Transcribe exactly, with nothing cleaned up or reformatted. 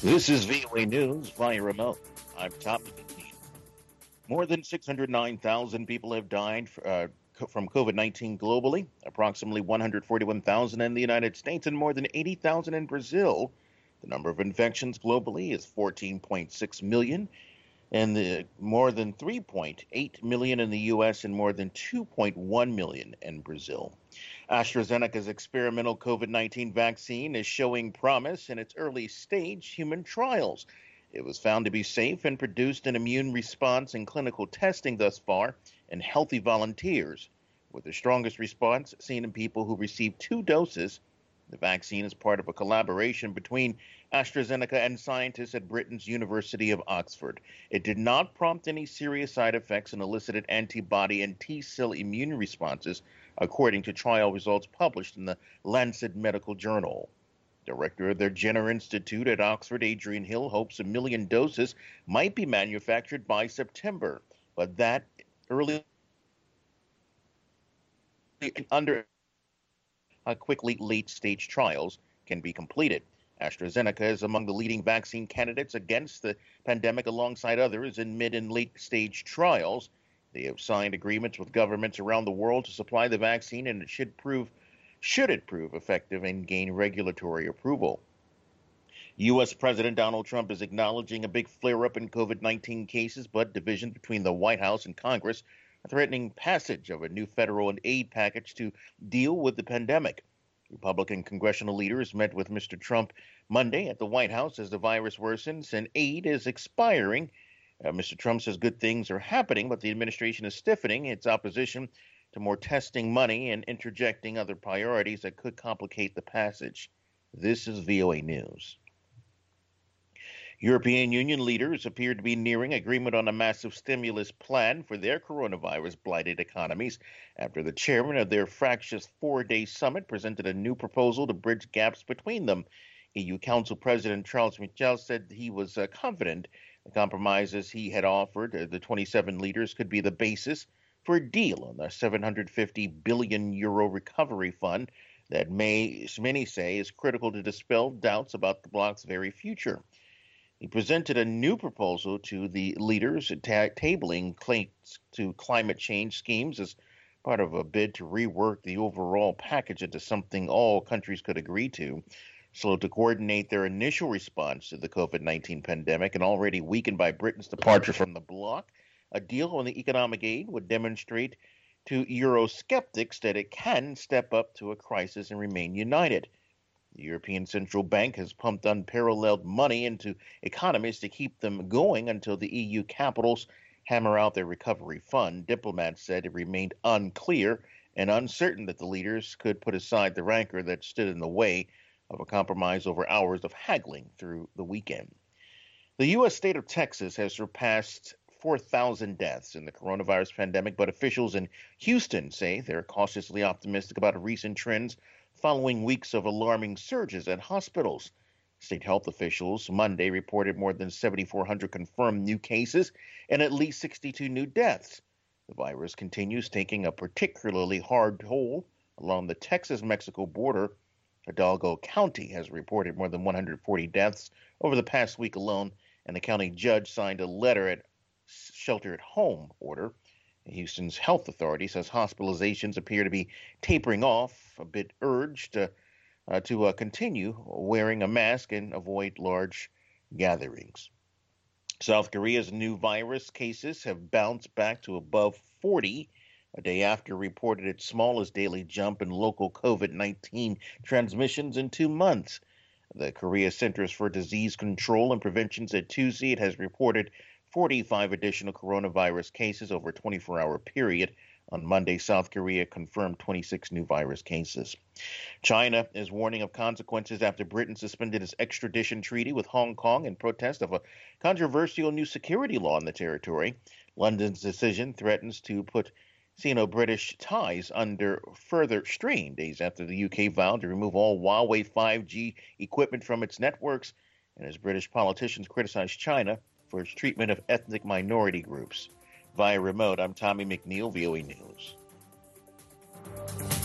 This is V O A News via remote. I'm Tommy McNeil. More than six hundred nine thousand people have died uh, from COVID nineteen globally, approximately one hundred forty-one thousand in the United States, and more than eighty thousand in Brazil. The number of infections globally is fourteen point six million, and the, more than three point eight million in the U S and more than two point one million in Brazil. AstraZeneca's experimental COVID nineteen vaccine is showing promise in its early stage human trials. It was found to be safe and produced an immune response in clinical testing thus far in healthy volunteers, with the strongest response seen in people who received two doses. The vaccine is part of a collaboration between AstraZeneca and scientists at Britain's University of Oxford. It did not prompt any serious side effects and elicited antibody and T-cell immune responses, according to trial results published in the Lancet Medical Journal. Director of the Jenner Institute at Oxford, Adrian Hill, hopes a million doses might be manufactured by September, but that early under how quickly late-stage trials can be completed. AstraZeneca is among the leading vaccine candidates against the pandemic alongside others in mid and late-stage trials. They have signed agreements with governments around the world to supply the vaccine, and it should prove, should it prove effective and gain regulatory approval. U S. President Donald Trump is acknowledging a big flare-up in COVID nineteen cases, but divisions between the White House and Congress threatening passage of a new federal aid package to deal with the pandemic. Republican congressional leaders met with Mister Trump Monday at the White House as the virus worsens and aid is expiring. Uh, Mister Trump says good things are happening, but the administration is stiffening its opposition to more testing money and interjecting other priorities that could complicate the passage. This is V O A News. European Union leaders appear to be nearing agreement on a massive stimulus plan for their coronavirus-blighted economies after the chairman of their fractious four-day summit presented a new proposal to bridge gaps between them. E U Council President Charles Michel said he was uh, confident the compromises he had offered uh, the twenty-seven leaders could be the basis for a deal on the seven hundred fifty billion euro recovery fund that may, many say is critical to dispel doubts about the bloc's very future. He presented a new proposal to the leaders, ta- tabling claims to climate change schemes as part of a bid to rework the overall package into something all countries could agree to, so to coordinate their initial response to the COVID nineteen pandemic and already weakened by Britain's departure from the bloc. A deal on the economic aid would demonstrate to Eurosceptics that it can step up to a crisis and remain united. The European Central Bank has pumped unparalleled money into economies to keep them going until the E U capitals hammer out their recovery fund. Diplomats said it remained unclear and uncertain that the leaders could put aside the rancor that stood in the way of a compromise over hours of haggling through the weekend. The U S state of Texas has surpassed four thousand deaths in the coronavirus pandemic, but officials in Houston say they're cautiously optimistic about recent trends following weeks of alarming surges at hospitals. State health officials Monday reported more than seven thousand four hundred confirmed new cases and at least sixty-two new deaths. The virus continues taking a particularly hard toll along the Texas-Mexico border. Hidalgo County has reported more than one hundred forty deaths over the past week alone, and the county judge signed a letter at shelter-at-home order. Houston's health authority says hospitalizations appear to be tapering off, a bit urged uh, uh, to uh, continue wearing a mask and avoid large gatherings. South Korea's new virus cases have bounced back to above forty, a day after reported its smallest daily jump in local COVID nineteen transmissions in two months. The Korea Centers for Disease Control and Prevention said Tuesday it has reported forty-five additional coronavirus cases over a twenty-four hour period. On Monday, South Korea confirmed twenty-six new virus cases. China is warning of consequences after Britain suspended its extradition treaty with Hong Kong in protest of a controversial new security law in the territory. London's decision threatens to put Sino-British ties under further strain days after the U K vowed to remove all Huawei five G equipment from its networks, and as British politicians criticize China for its treatment of ethnic minority groups. Via remote, I'm Tommy McNeil, V O A News.